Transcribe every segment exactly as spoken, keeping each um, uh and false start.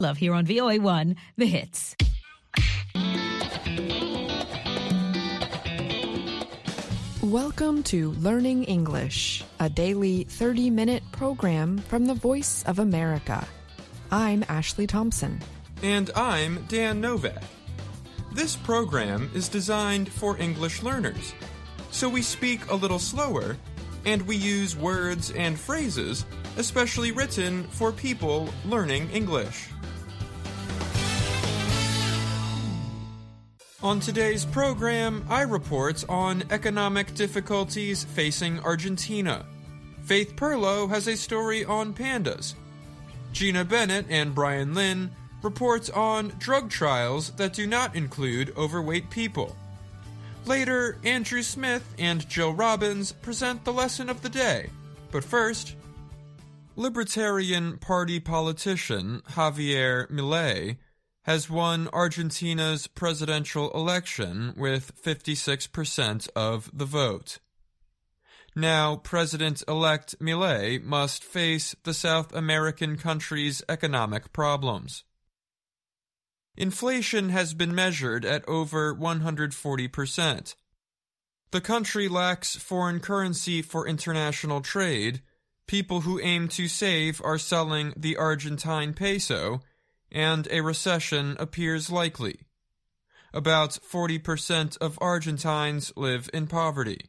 Love here on V O A one, The Hits. Welcome to Learning English, a daily thirty-minute program from the Voice of America. I'm Ashley Thompson. And I'm Dan Novak. This program is designed for English learners, so we speak a little slower, and we use words and phrases especially written for people learning English. On today's program, I report on economic difficulties facing Argentina. Faith Perlow has a story on pandas. Gina Bennett and Brian Lynn report on drug trials that do not include overweight people. Later, Andrew Smith and Jill Robbins present the lesson of the day. But first, Libertarian Party politician Javier Milei has won Argentina's presidential election with fifty-six percent of the vote. Now, President-elect Milei must face the South American country's economic problems. Inflation has been measured at over one hundred forty percent. The country lacks foreign currency for international trade. People who aim to save are selling the Argentine peso, and a recession appears likely. About forty percent of Argentines live in poverty.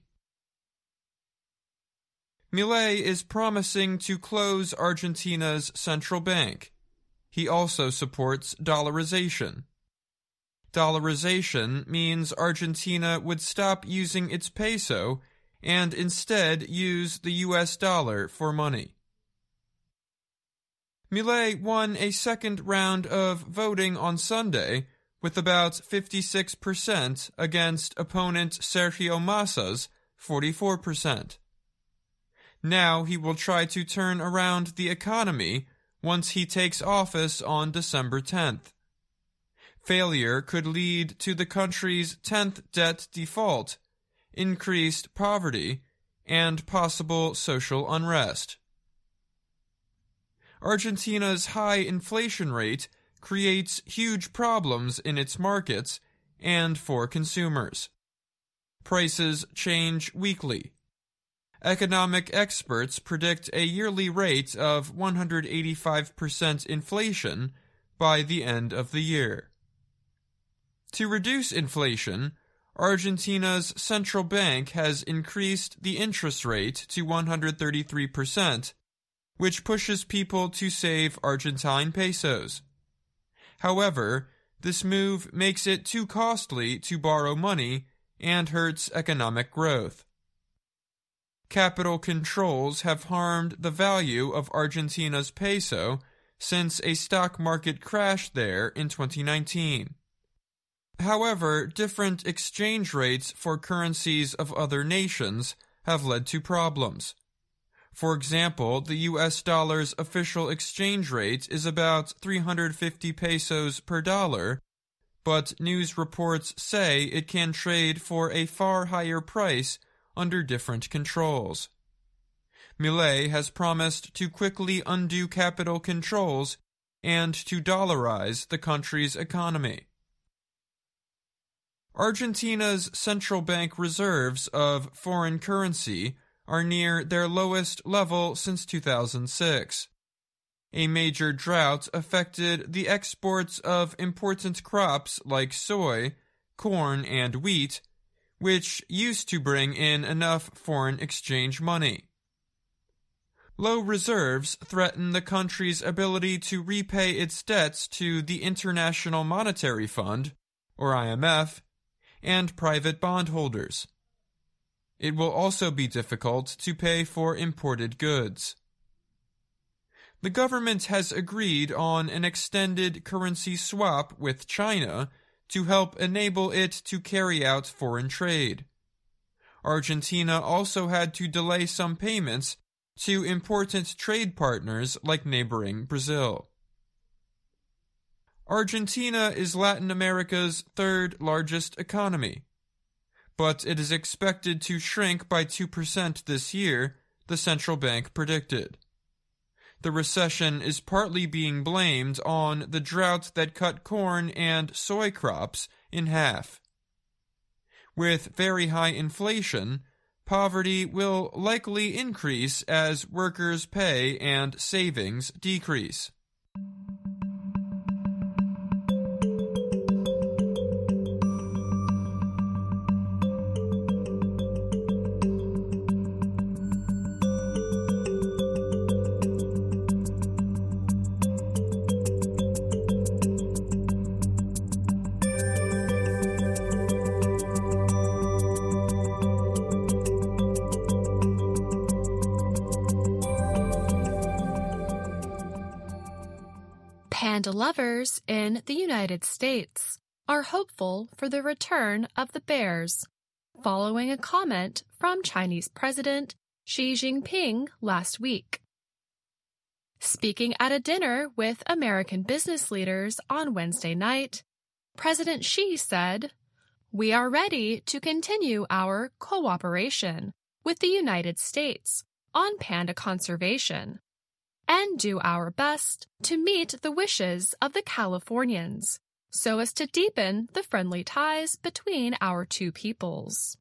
Milei is promising to close Argentina's central bank. He also supports dollarization. Dollarization means Argentina would stop using its peso and instead use the U S dollar for money. Milei won a second round of voting on Sunday with about fifty-six percent against opponent Sergio Massa's forty-four percent. Now he will try to turn around the economy once he takes office on December tenth. Failure could lead to the country's tenth debt default, increased poverty, and possible social unrest. Argentina's high inflation rate creates huge problems in its markets and for consumers. Prices change weekly. Economic experts predict a yearly rate of one hundred eighty-five percent inflation by the end of the year. To reduce inflation, Argentina's central bank has increased the interest rate to one hundred thirty-three percent, which pushes people to save Argentine pesos. However, this move makes it too costly to borrow money and hurts economic growth. Capital controls have harmed the value of Argentina's peso since a stock market crash there in twenty nineteen. However, different exchange rates for currencies of other nations have led to problems. For example, the U S dollar's official exchange rate is about three hundred fifty pesos per dollar, but news reports say it can trade for a far higher price under different controls. Milei has promised to quickly undo capital controls and to dollarize the country's economy. Argentina's central bank reserves of foreign currency are near their lowest level since two thousand six. A major drought affected the exports of important crops like soy, corn, and wheat, which used to bring in enough foreign exchange money. Low reserves threaten the country's ability to repay its debts to the International Monetary Fund, or I M F, and private bondholders. It will also be difficult to pay for imported goods. The government has agreed on an extended currency swap with China to help enable it to carry out foreign trade. Argentina also had to delay some payments to important trade partners like neighboring Brazil. Argentina is Latin America's third largest economy, but it is expected to shrink by two percent this year, the central bank predicted. The recession is partly being blamed on the drought that cut corn and soy crops in half. With very high inflation, poverty will likely increase as workers' pay and savings decrease. Panda lovers in the United States are hopeful for the return of the bears, following a comment from Chinese President Xi Jinping last week. Speaking at a dinner with American business leaders on Wednesday night, President Xi said, "We are ready to continue our cooperation with the United States on panda conservation and do our best to meet the wishes of the Californians so as to deepen the friendly ties between our two peoples."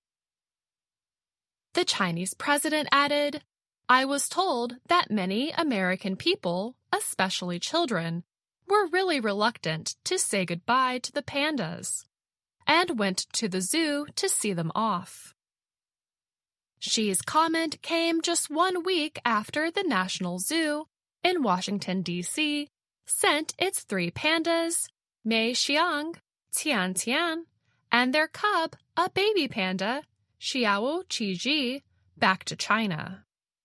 The Chinese president added, "I was told that many American people, especially children, were really reluctant to say goodbye to the pandas and went to the zoo to see them off." Xi's comment came just one week after the National Zoo in Washington, D C sent its three pandas, Mei Xiang, Tian Tian, and their cub, a baby panda, Xiao Qiji, back to China.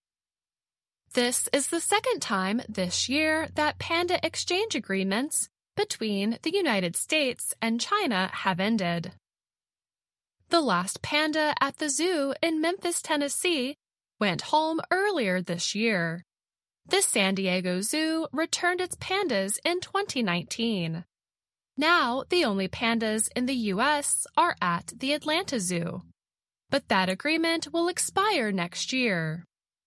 This is the second time this year that panda exchange agreements between the United States and China have ended. The last panda at the zoo in Memphis, Tennessee, went home earlier this year. The San Diego Zoo returned its pandas in twenty nineteen. Now, the only pandas in the U S are at the Atlanta Zoo, but that agreement will expire next year.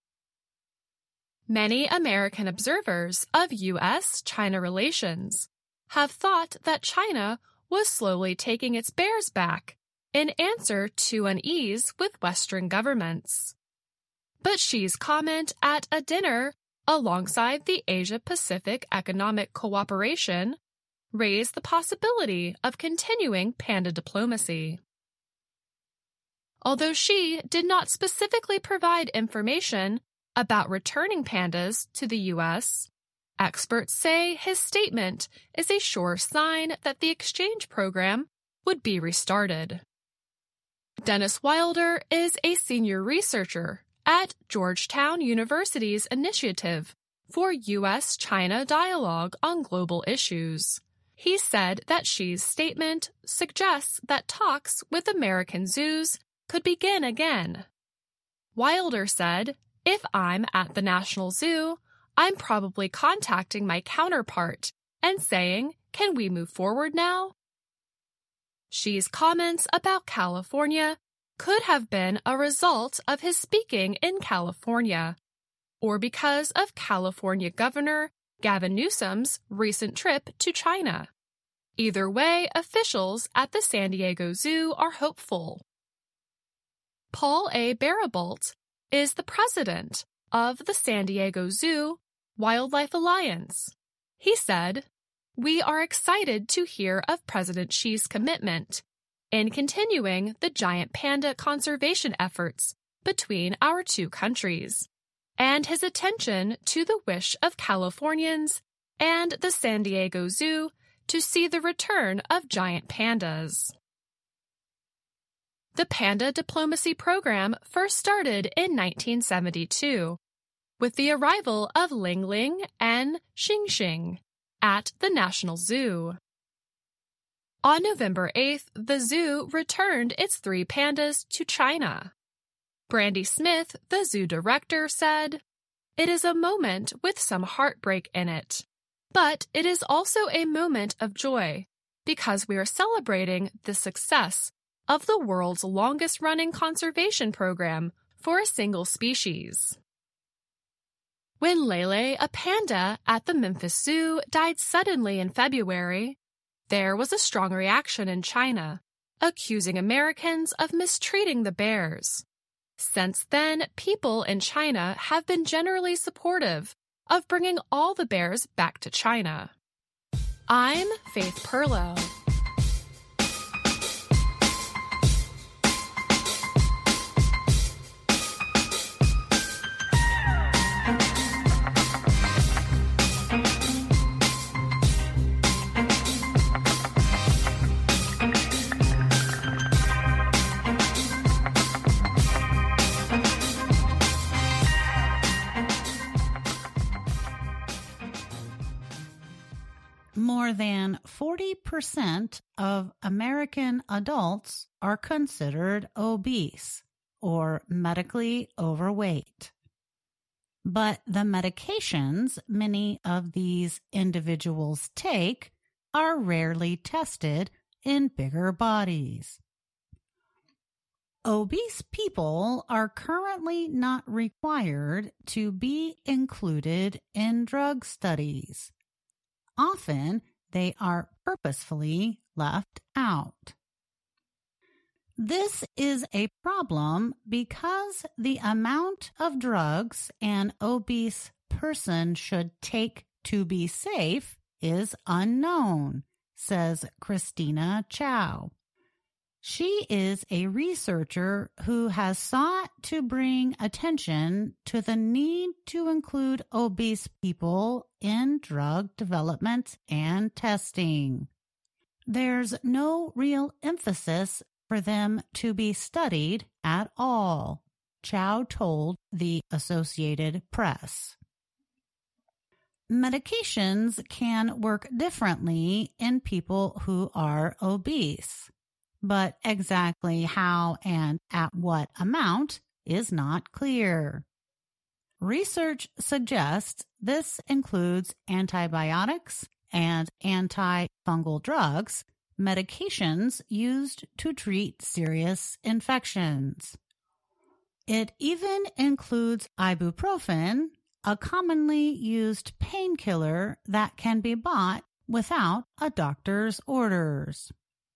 Many American observers of U S China relations have thought that China was slowly taking its bears back in answer to unease with Western governments. But Xi's comment at a dinner alongside the Asia-Pacific Economic Cooperation raised the possibility of continuing panda diplomacy. Although Xi did not specifically provide information about returning pandas to the U S, experts say his statement is a sure sign that the exchange program would be restarted. Dennis Wilder is a senior researcher at Georgetown University's Initiative for U S China Dialogue on Global Issues. He said that Xi's statement suggests that talks with American zoos could begin again. Wilder said, "If I'm at the National Zoo, I'm probably contacting my counterpart and saying, 'Can we move forward now?'" Xi's comments about California could have been a result of his speaking in California, or because of California Governor Gavin Newsom's recent trip to China. Either way, officials at the San Diego Zoo are hopeful. Paul A. Barabalt is the president of the San Diego Zoo Wildlife Alliance. He said, "We are excited to hear of President Xi's commitment in continuing the giant panda conservation efforts between our two countries, and his attention to the wish of Californians and the San Diego Zoo to see the return of giant pandas." The panda diplomacy program first started in nineteen seventy-two, with the arrival of Ling Ling and Xing Xing at the National Zoo. On November eighth, the zoo returned its three pandas to China. Brandy Smith, the zoo director, said, "It is a moment with some heartbreak in it, but it is also a moment of joy because we are celebrating the success of the world's longest-running conservation program for a single species." When Lele, a panda at the Memphis Zoo, died suddenly in February, there was a strong reaction in China, accusing Americans of mistreating the bears. Since then, people in China have been generally supportive of bringing all the bears back to China. I'm Faith Perlow. More than forty percent of American adults are considered obese or medically overweight. But the medications many of these individuals take are rarely tested in bigger bodies. Obese people are currently not required to be included in drug studies. Often, they are purposefully left out. This is a problem because the amount of drugs an obese person should take to be safe is unknown, says Christina Chow. She is a researcher who has sought to bring attention to the need to include obese people in drug development and testing. There's no real emphasis for them to be studied at all, Chow told the Associated Press. Medications can work differently in people who are obese, but exactly how and at what amount is not clear. Research suggests this includes antibiotics and antifungal drugs, medications used to treat serious infections. It even includes ibuprofen, a commonly used painkiller that can be bought without a doctor's orders.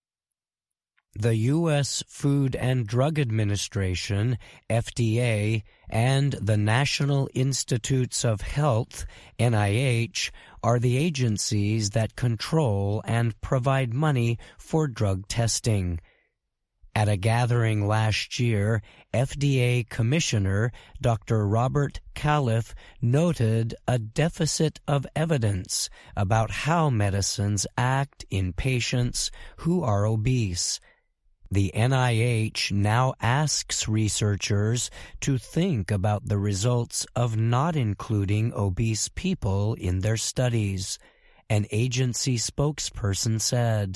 The U S Food and Drug Administration, F D A, and the National Institutes of Health, N I H, are the agencies that control and provide money for drug testing. At a gathering last year, F D A Commissioner Doctor Robert Califf noted a deficit of evidence about how medicines act in patients who are obese. The N I H now asks researchers to think about the results of not including obese people in their studies, an agency spokesperson said.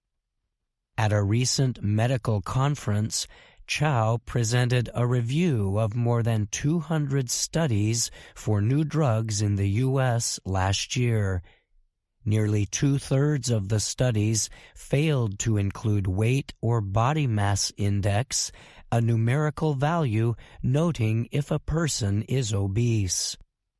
At a recent medical conference, Chow presented a review of more than two hundred studies for new drugs in the U S last year. Nearly two-thirds of the studies failed to include weight or body mass index, a numerical value noting if a person is obese.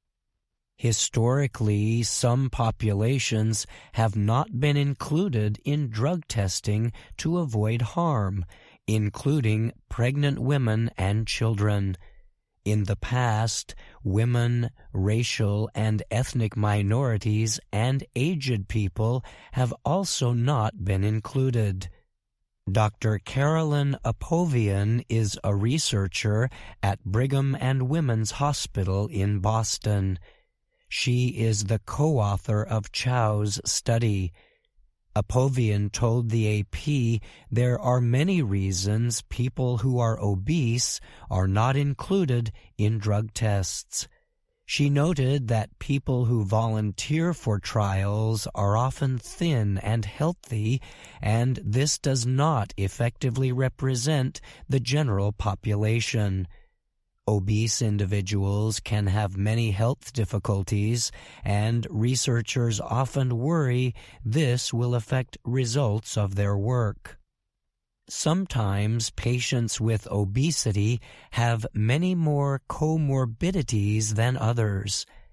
Historically, some populations have not been included in drug testing to avoid harm, including pregnant women and children. In the past, women, racial and ethnic minorities, and aged people have also not been included. Doctor Carolyn Apovian is a researcher at Brigham and Women's Hospital in Boston. She is the co-author of Chow's study. Apovian told the A P there are many reasons people who are obese are not included in drug tests. She noted that people who volunteer for trials are often thin and healthy, and this does not effectively represent the general population. Obese individuals can have many health difficulties, and researchers often worry this will affect results of their work. Sometimes patients with obesity have many more comorbidities than others.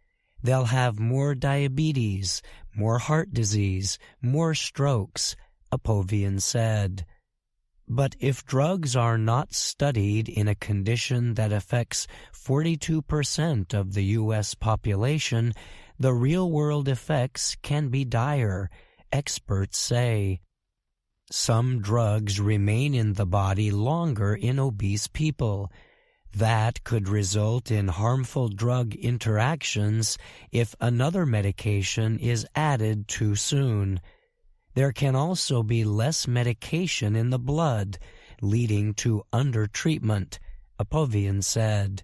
They'll have more diabetes, more heart disease, more strokes, Apovian said. But if drugs are not studied in a condition that affects forty-two percent of the U S population, the real-world effects can be dire, experts say. Some drugs remain in the body longer in obese people. That could result in harmful drug interactions if another medication is added too soon. There can also be less medication in the blood, leading to undertreatment, Apovian said.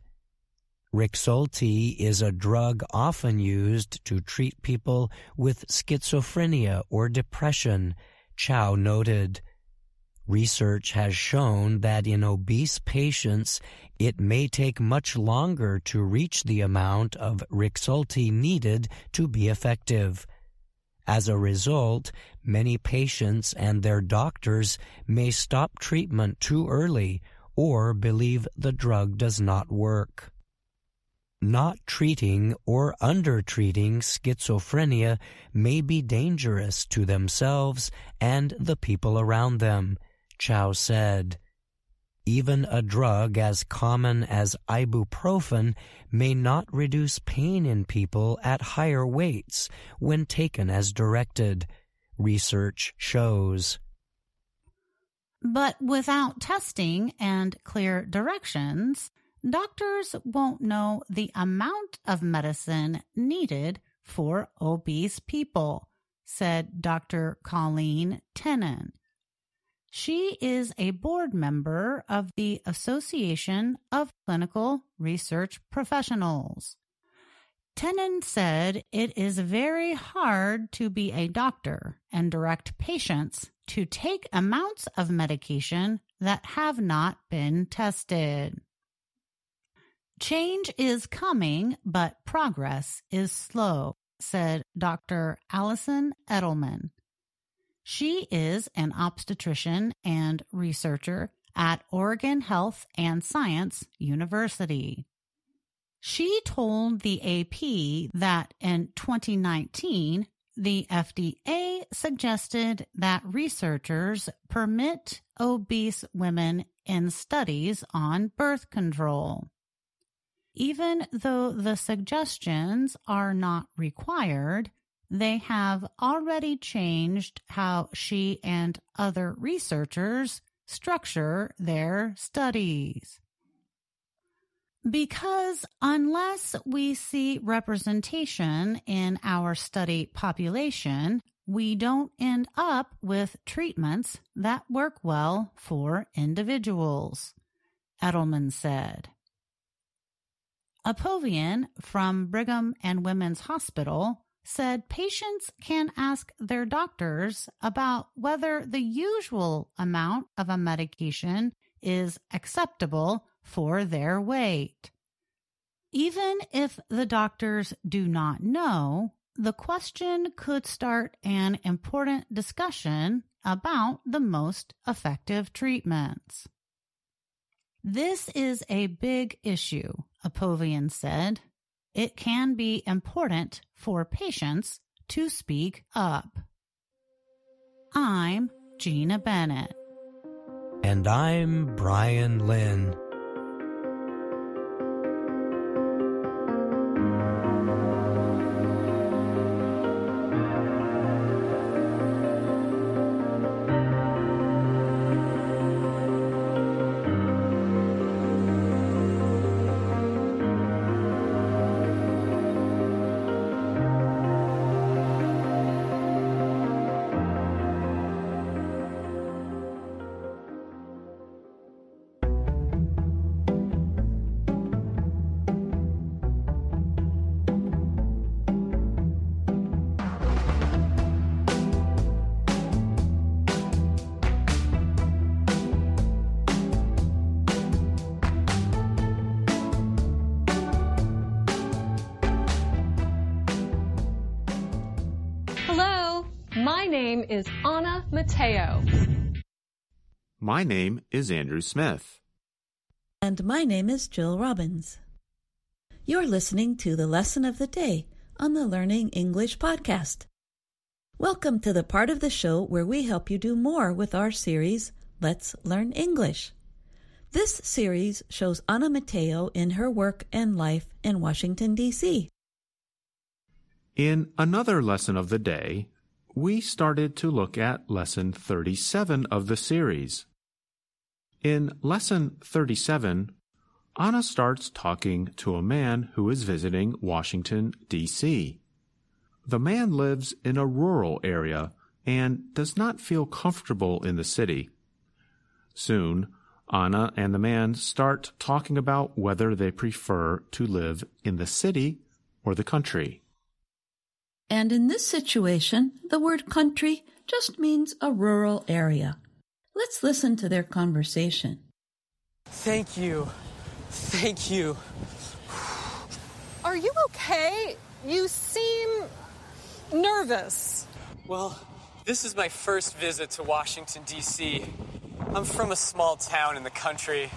Rexulti is a drug often used to treat people with schizophrenia or depression, Chow noted. Research has shown that in obese patients, it may take much longer to reach the amount of Rexulti needed to be effective. As a result, many patients and their doctors may stop treatment too early or believe the drug does not work. Not treating or undertreating schizophrenia may be dangerous to themselves and the people around them, Chow said. Even a drug as common as ibuprofen may not reduce pain in people at higher weights when taken as directed, research shows. But without testing and clear directions, doctors won't know the amount of medicine needed for obese people, said Doctor Colleen Tennant. She is a board member of the Association of Clinical Research Professionals. Tennant said it is very hard to be a doctor and direct patients to take amounts of medication that have not been tested. Change is coming, but progress is slow, said Doctor Allison Edelman. She is an obstetrician and researcher at Oregon Health and Science University. She told the A P that in twenty nineteen, the F D A suggested that researchers permit obese women in studies on birth control. Even though the suggestions are not required, they have already changed how she and other researchers structure their studies. Because unless we see representation in our study population, we don't end up with treatments that work well for individuals, Edelman said. Apovian from Brigham and Women's Hospital said patients can ask their doctors about whether the usual amount of a medication is acceptable for their weight. Even if the doctors do not know, the question could start an important discussion about the most effective treatments. This is a big issue, Apovian said. It can be important for patients to speak up. I'm Gina Bennett. And I'm Brian Lynn. My name is Anna Mateo. My name is Andrew Smith. And my name is Jill Robbins. You're listening to the Lesson of the Day on the Learning English podcast. Welcome to the part of the show where we help you do more with our series, Let's Learn English. This series shows Ana Mateo in her work and life in Washington, D C. In another lesson of the day, we started to look at Lesson thirty-seven of the series. In Lesson thirty-seven, Ana starts talking to a man who is visiting Washington, D C. The man lives in a rural area and does not feel comfortable in the city. Soon, Ana and the man start talking about whether they prefer to live in the city or the country. And in this situation, the word country just means a rural area. Let's listen to their conversation. Thank you. Thank you. Are you okay? You seem nervous. Well, this is my first visit to Washington, D C. I'm from a small town in the country.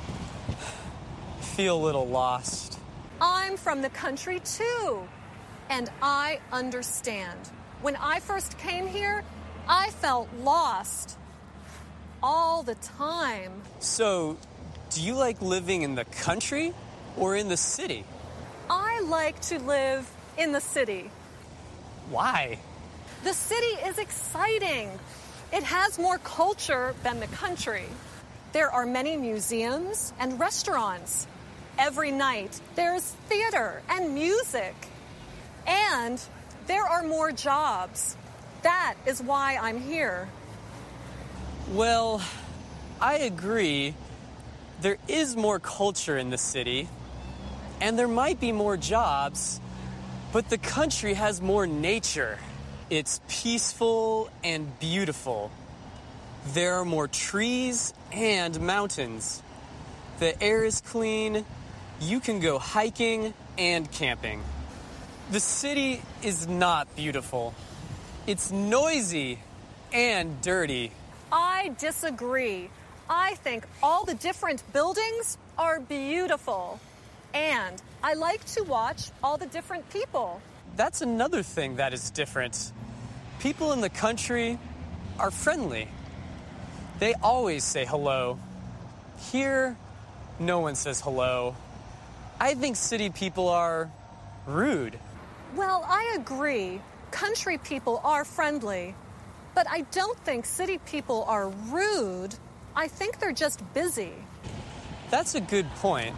I feel a little lost. I'm from the country too. And I understand. When I first came here, I felt lost all the time. So, do you like living in the country or in the city? I like to live in the city. Why? The city is exciting. It has more culture than the country. There are many museums and restaurants. Every night, there's theater and music. And there are more jobs. That is why I'm here. Well, I agree. There is more culture in the city, and there might be more jobs, but the country has more nature. It's peaceful and beautiful. There are more trees and mountains. The air is clean. You can go hiking and camping. The city is not beautiful. It's noisy and dirty. I disagree. I think all the different buildings are beautiful. And I like to watch all the different people. That's another thing that is different. People in the country are friendly. They always say hello. Here, no one says hello. I think city people are rude. Well, I agree. Country people are friendly. But I don't think city people are rude. I think they're just busy. That's a good point.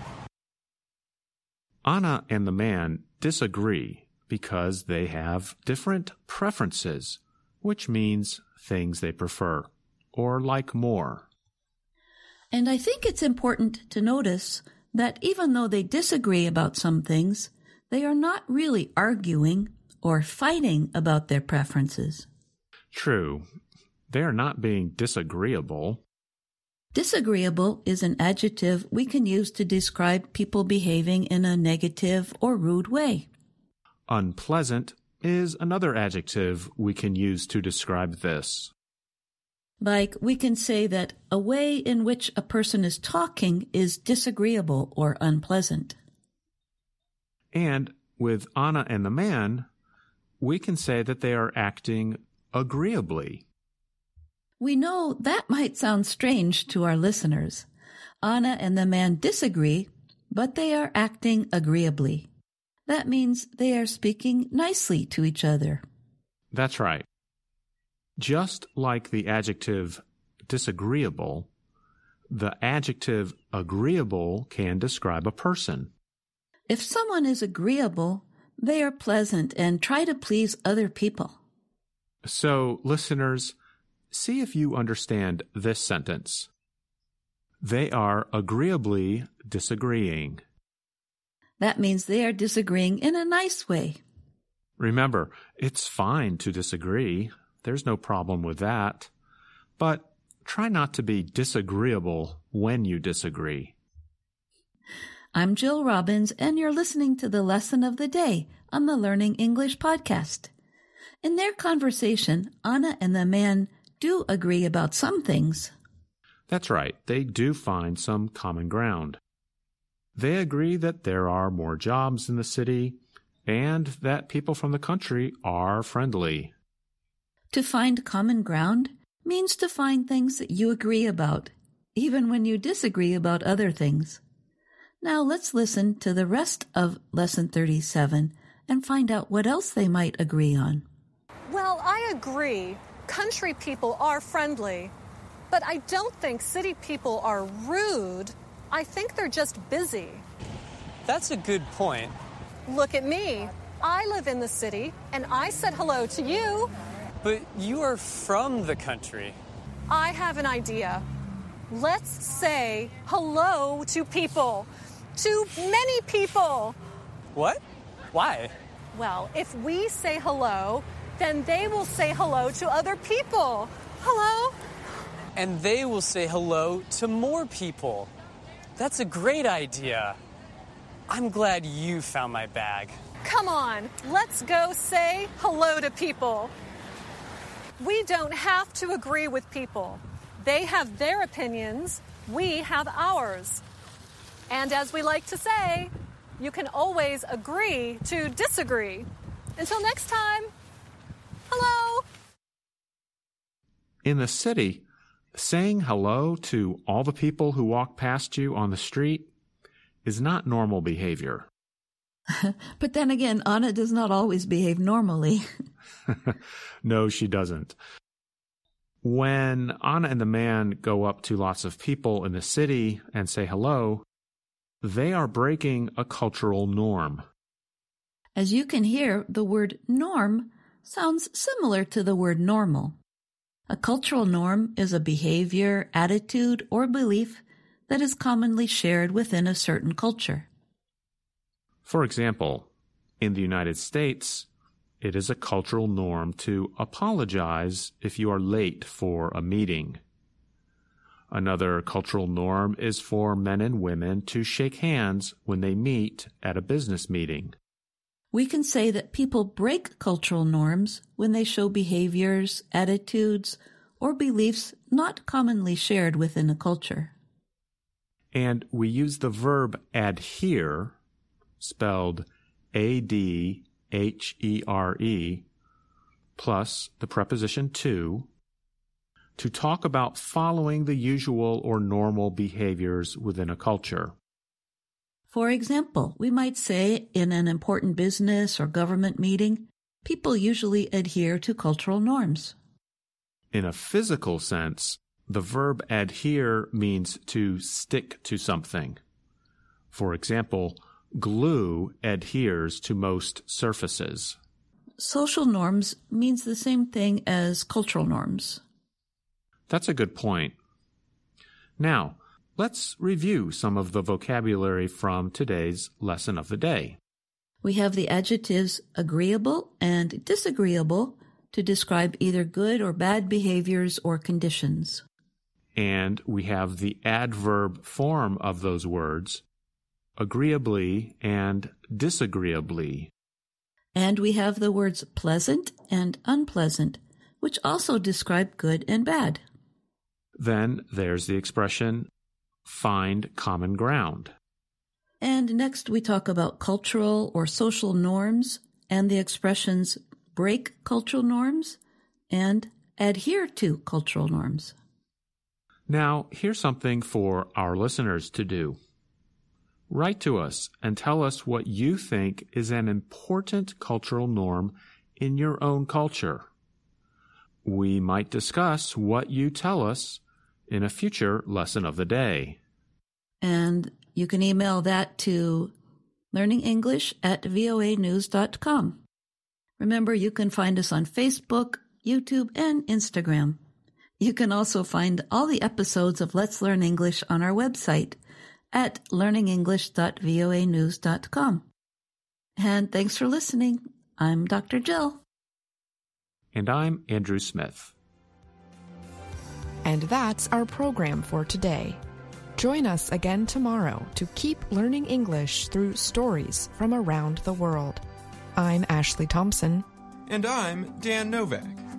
Ana and the man disagree because they have different preferences, which means things they prefer or like more. And I think it's important to notice that even though they disagree about some things, they are not really arguing or fighting about their preferences. True. They are not being disagreeable. Disagreeable is an adjective we can use to describe people behaving in a negative or rude way. Unpleasant is another adjective we can use to describe this. Like, we can say that a way in which a person is talking is disagreeable or unpleasant. And with Ana and the man, we can say that they are acting agreeably. We know that might sound strange to our listeners. Ana and the man disagree, but they are acting agreeably. That means they are speaking nicely to each other. That's right. Just like the adjective disagreeable, the adjective agreeable can describe a person. If someone is agreeable, they are pleasant and try to please other people. So, listeners, see if you understand this sentence. They are agreeably disagreeing. That means they are disagreeing in a nice way. Remember, it's fine to disagree. There's no problem with that. But try not to be disagreeable when you disagree. I'm Jill Robbins, and you're listening to the Lesson of the Day on the Learning English podcast. In their conversation, Ana and the man do agree about some things. That's right. They do find some common ground. They agree that there are more jobs in the city and that people from the country are friendly. To find common ground means to find things that you agree about, even when you disagree about other things. Now let's listen to the rest of Lesson thirty-seven and find out what else they might agree on. Well, I agree. Country people are friendly. But I don't think city people are rude. I think they're just busy. That's a good point. Look at me. I live in the city, and I said hello to you. But you are from the country. I have an idea. Let's say hello to people. To many people. What? Why? Well, if we say hello, then they will say hello to other people. Hello? And they will say hello to more people. That's a great idea. I'm glad you found my bag. Come on, let's go say hello to people. We don't have to agree with people. They have their opinions, we have ours. And as we like to say, you can always agree to disagree. Until next time, hello. In the city, saying hello to all the people who walk past you on the street is not normal behavior. But then again, Anna does not always behave normally. No, she doesn't. When Anna and the man go up to lots of people in the city and say hello, they are breaking a cultural norm. As you can hear, the word norm sounds similar to the word normal. A cultural norm is a behavior, attitude, or belief that is commonly shared within a certain culture. For example, in the United States, it is a cultural norm to apologize if you are late for a meeting. Another cultural norm is for men and women to shake hands when they meet at a business meeting. We can say that people break cultural norms when they show behaviors, attitudes, or beliefs not commonly shared within a culture. And we use the verb adhere, spelled A D H E R E, plus the preposition to, to talk about following the usual or normal behaviors within a culture. For example, we might say in an important business or government meeting, people usually adhere to cultural norms. In a physical sense, the verb adhere means to stick to something. For example, glue adheres to most surfaces. Social norms means the same thing as cultural norms. That's a good point. Now, let's review some of the vocabulary from today's lesson of the day. We have the adjectives agreeable and disagreeable to describe either good or bad behaviors or conditions. And we have the adverb form of those words, agreeably and disagreeably. And we have the words pleasant and unpleasant, which also describe good and bad. Then there's the expression, find common ground. And next we talk about cultural or social norms and the expressions break cultural norms and adhere to cultural norms. Now, here's something for our listeners to do. Write to us and tell us what you think is an important cultural norm in your own culture. We might discuss what you tell us in a future lesson of the day. And you can email that to learningenglish at voa news dot com. Remember, you can find us on Facebook, YouTube, and Instagram. You can also find all the episodes of Let's Learn English on our website at learning english dot voa news dot com. And thanks for listening. I'm Doctor Jill. And I'm Andrew Smith. And that's our program for today. Join us again tomorrow to keep learning English through stories from around the world. I'm Ashley Thompson. And I'm Dan Novak.